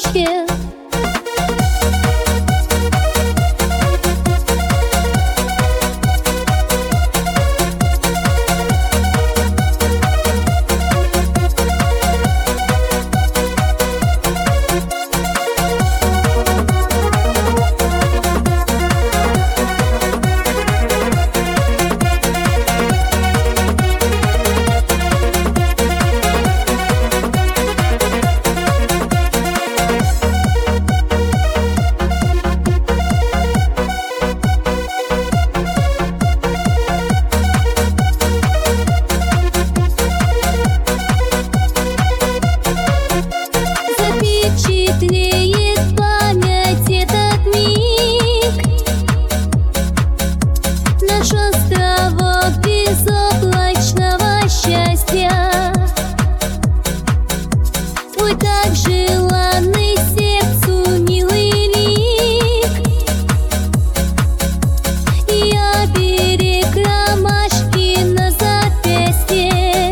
речке. Запечатлеет память этот миг, наш островок безоблачного счастья, твой так желанный сердцу милый лик. Я берег ромашки на запястье.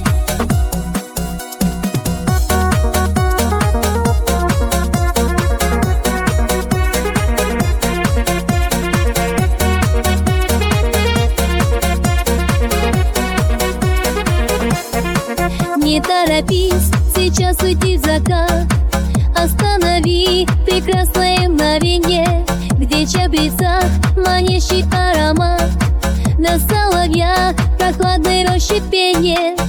Не торопись сейчас уйти в закат, останови прекрасное мгновенье, где чабреца манящий аромат, на соловьях прохладной рощи пение.